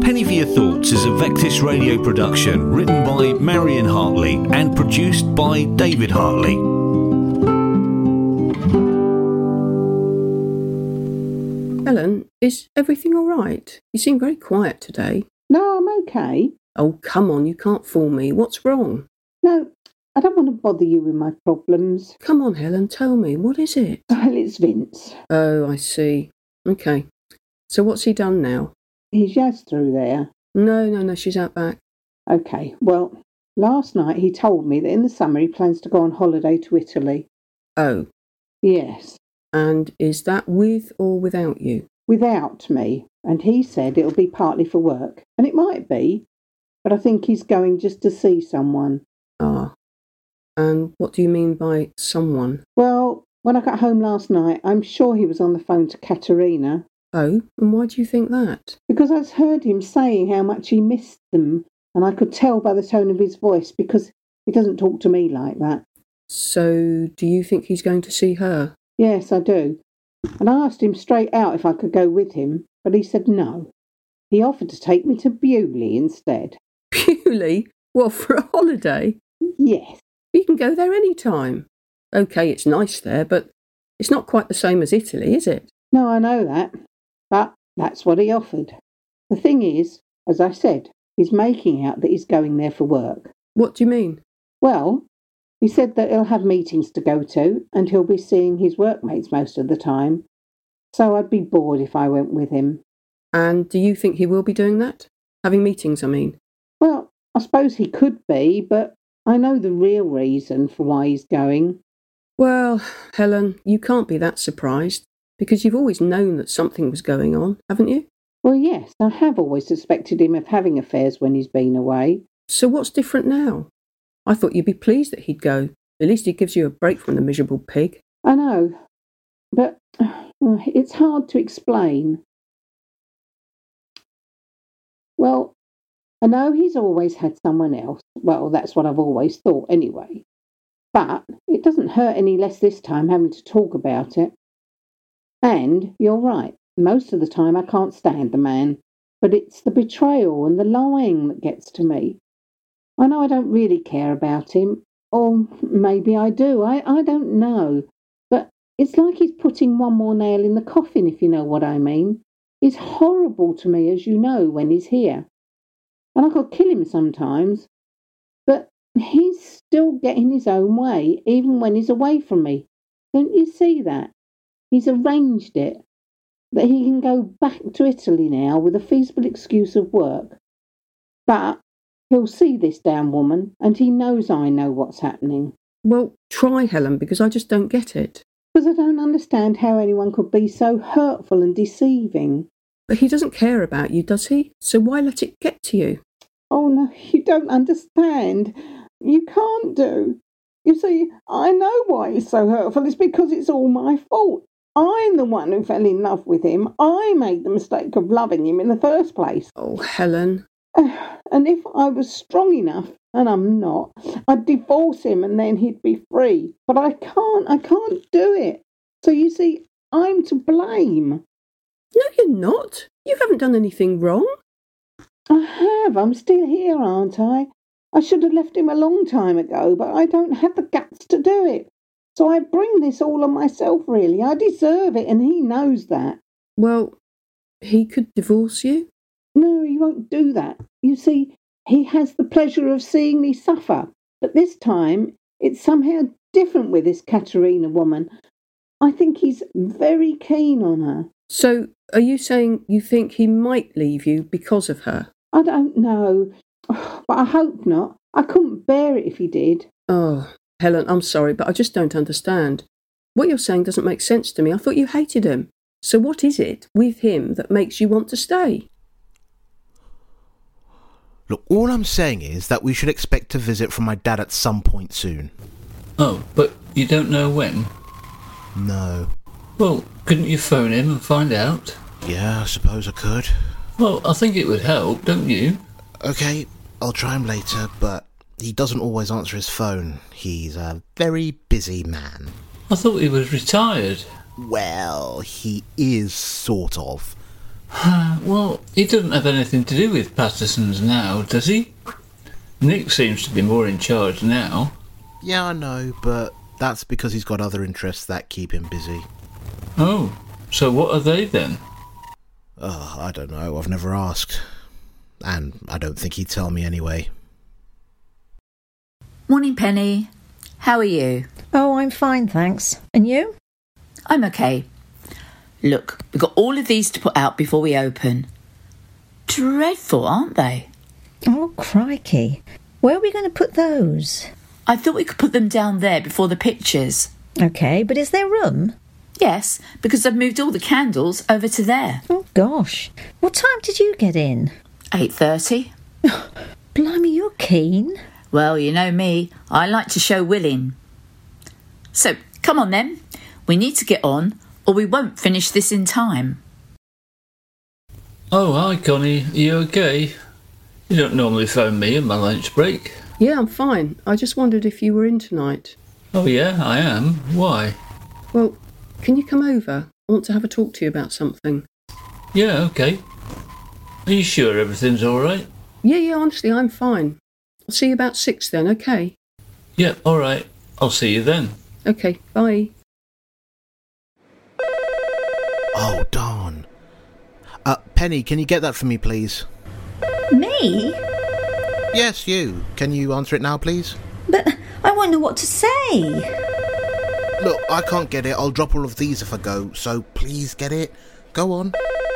Penny for Your Thoughts is a Vectis radio production written by Marion Hartley and produced by David Hartley. Helen, is everything all right? You seem very quiet today. No, I'm okay. Oh, come on, you can't fool me. What's wrong? No, I don't want to bother you with my problems. Come on, Helen, tell me. What is it? Well, it's Vince. Oh, I see. Okay. So what's he done now? He's Yaz through there. No, she's out back. Okay, well, last night he told me that in the summer he plans to go on holiday to Italy. Oh. Yes. And is that with or without you? Without me. And he said it'll be partly for work. And it might be. But I think he's going just to see someone. Ah. And what do you mean by someone? Well, when I got home last night, I'm sure he was on the phone to Katerina. Oh, and why do you think that? Because I heard him saying how much he missed them, and I could tell by the tone of his voice, because he doesn't talk to me like that. So, do you think he's going to see her? Yes, I do. And I asked him straight out if I could go with him, but he said no. He offered to take me to Bewley instead. Bewley? What, for a holiday? Yes. You can go there any time. OK, it's nice there, but it's not quite the same as Italy, is it? No, I know that. But that's what he offered. The thing is, as I said, he's making out that he's going there for work. What do you mean? Well, he said that he'll have meetings to go to, and he'll be seeing his workmates most of the time. So I'd be bored if I went with him. And do you think he will be doing that? Having meetings, I mean. Well, I suppose he could be, but I know the real reason for why he's going. Well, Helen, you can't be that surprised, because you've always known that something was going on, haven't you? Well, yes, I have always suspected him of having affairs when he's been away. So what's different now? I thought you'd be pleased that he'd go. At least he gives you a break from the miserable pig. I know, but it's hard to explain. Well, I know he's always had someone else. Well, that's what I've always thought anyway. But it doesn't hurt any less this time having to talk about it. And you're right, most of the time I can't stand the man, but it's the betrayal and the lying that gets to me. I know I don't really care about him, or maybe I do, I don't know, but it's like he's putting one more nail in the coffin, if you know what I mean. He's horrible to me, as you know, when he's here. And I could kill him sometimes, but he's still getting his own way, even when he's away from me. Don't you see that? He's arranged it, that he can go back to Italy now with a feasible excuse of work. But he'll see this damn woman, and he knows I know what's happening. Well, try, Helen, because I just don't get it. Because I don't understand how anyone could be so hurtful and deceiving. But he doesn't care about you, does he? So why let it get to you? Oh, no, you don't understand. You can't do. You see, I know why he's so hurtful. It's because it's all my fault. I'm the one who fell in love with him. I made the mistake of loving him in the first place. Oh, Helen. And if I was strong enough, and I'm not, I'd divorce him and then he'd be free. But I can't do it. So you see, I'm to blame. No, you're not. You haven't done anything wrong. I have. I'm still here, aren't I? I should have left him a long time ago, but I don't have the guts to do it. So I bring this all on myself, really. I deserve it, and he knows that. Well, he could divorce you? No, he won't do that. You see, he has the pleasure of seeing me suffer. But this time, it's somehow different with this Katerina woman. I think he's very keen on her. So, are you saying you think he might leave you because of her? I don't know, but I hope not. I couldn't bear it if he did. Oh, Helen, I'm sorry, but I just don't understand. What you're saying doesn't make sense to me. I thought you hated him. So what is it with him that makes you want to stay? Look, all I'm saying is that we should expect a visit from my dad at some point soon. Oh, but you don't know when? No. Well, couldn't you phone him and find out? Yeah, I suppose I could. Well, I think it would help, don't you? Okay, I'll try him later, but he doesn't always answer his phone. He's a very busy man. I thought he was retired. Well, he is sort of. Well, he doesn't have anything to do with Patterson's now, does he? Nick seems to be more in charge now. Yeah, I know, but that's because he's got other interests that keep him busy. Oh, so what are they then? Oh, I don't know. I've never asked. And I don't think he'd tell me anyway. Morning, Penny. How are you? Oh, I'm fine, thanks. And you? I'm okay. Look, we've got all of these to put out before we open. Dreadful, aren't they? Oh, crikey. Where are we going to put those? I thought we could put them down there before the pictures. OK, but is there room? Yes, because I've moved all the candles over to there. Oh, gosh. What time did you get in? 8:30. Blimey, you're keen. Well, you know me. I like to show willing. So, come on then. We need to get on, or we won't finish this in time. Oh, hi, Connie. Are you okay? You don't normally phone me on my lunch break. Yeah, I'm fine. I just wondered if you were in tonight. Oh, yeah, I am. Why? Well, can you come over? I want to have a talk to you about something. Yeah, okay. Are you sure everything's all right? Yeah, honestly, I'm fine. I'll see you about 6 then, okay? Yeah, all right. I'll see you then. Okay, bye. Oh, darn. Penny, can you get that for me, please? Me? Yes, you. Can you answer it now, please? But I won't know what to say. Look, I can't get it. I'll drop all of these if I go, so please get it. Go on.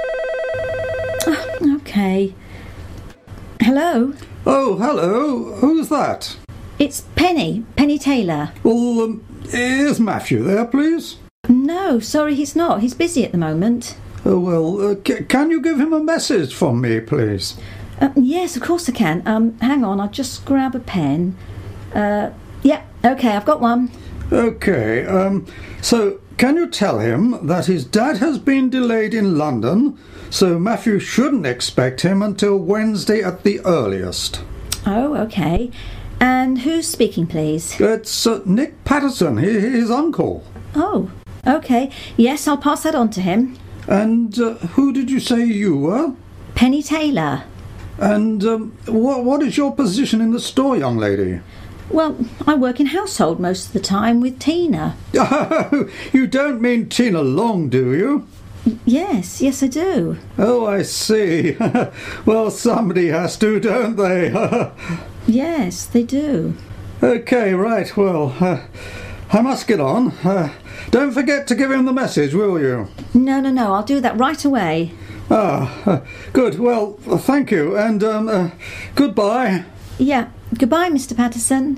OK. Hello? Oh, hello. Who's that? It's Penny Taylor. Well, is Matthew there, please? No, sorry, he's not. He's busy at the moment. Oh, well, can you give him a message from me, please? Yes, of course I can. Hang on, I'll just grab a pen. Yeah, OK, I've got one. OK, so can you tell him that his dad has been delayed in London, so Matthew shouldn't expect him until Wednesday at the earliest? Oh, OK. And who's speaking, please? It's Nick Patterson, his uncle. Oh, OK. Yes, I'll pass that on to him. And who did you say you were? Penny Taylor. And what is your position in the store, young lady? Well, I work in household most of the time with Tina. Oh, you don't mean Tina Long, do you? Yes, I do. Oh, I see. Well, somebody has to, don't they? Yes, they do. OK, right, well, I must get on. Don't forget to give him the message, will you? No, I'll do that right away. Ah, good. Well, thank you, and goodbye. Yeah, goodbye, Mr. Patterson.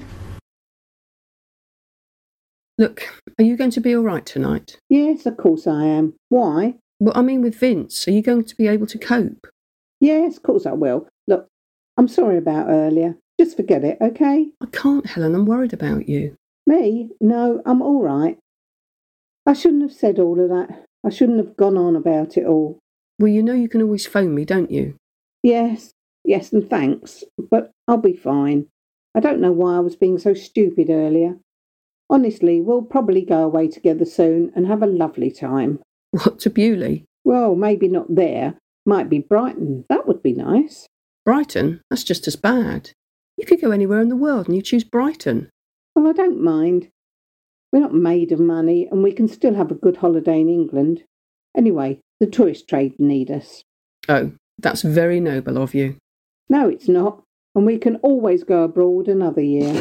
Look, are you going to be all right tonight? Yes, of course I am. Why? Well, I mean with Vince. Are you going to be able to cope? Yes, of course I will. Look, I'm sorry about earlier. Just forget it, OK? I can't, Helen. I'm worried about you. Me? No, I'm all right. I shouldn't have said all of that. I shouldn't have gone on about it all. Well, you know you can always phone me, don't you? Yes, and thanks. But I'll be fine. I don't know why I was being so stupid earlier. Honestly, we'll probably go away together soon and have a lovely time. What, to Bewley? Well, maybe not there. Might be Brighton. That would be nice. Brighton? That's just as bad. You could go anywhere in the world and you choose Brighton. Well, I don't mind. We're not made of money and we can still have a good holiday in England. Anyway, the tourist trade need us. Oh, that's very noble of you. No, it's not. And we can always go abroad another year.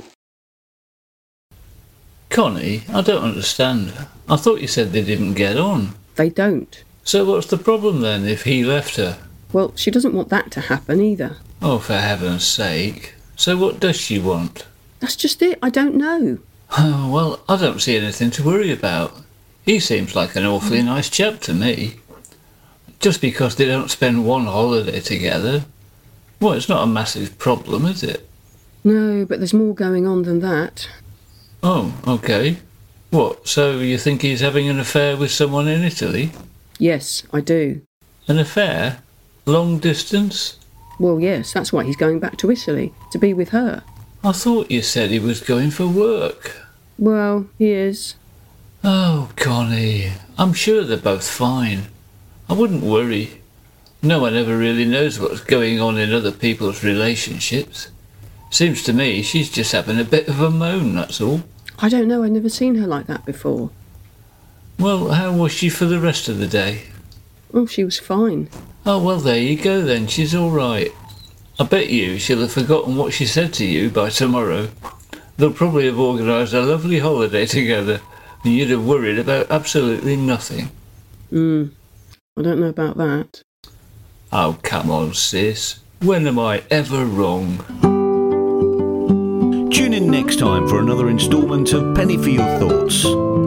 Connie, I don't understand. I thought you said they didn't get on. They don't. So what's the problem then if he left her? Well, she doesn't want that to happen either. Oh, for heaven's sake. So what does she want? That's just it. I don't know. Oh, well, I don't see anything to worry about. He seems like an awfully nice chap to me. Just because they don't spend one holiday together. Well, it's not a massive problem, is it? No, but there's more going on than that. Oh, OK. What, so you think he's having an affair with someone in Italy? Yes, I do. An affair? Long distance? Well, yes, that's why he's going back to Italy, to be with her. I thought you said he was going for work. Well, he is. Oh, Connie, I'm sure they're both fine. I wouldn't worry. No one ever really knows what's going on in other people's relationships. Seems to me she's just having a bit of a moan, that's all. I don't know, I've never seen her like that before. Well, how was she for the rest of the day? Oh, she was fine. Oh, well, there you go then, she's all right. I bet you she'll have forgotten what she said to you by tomorrow. They'll probably have organised a lovely holiday together, and you'd have worried about absolutely nothing. I don't know about that. Oh, come on, sis. When am I ever wrong? Tune in next time for another instalment of Penny for Your Thoughts.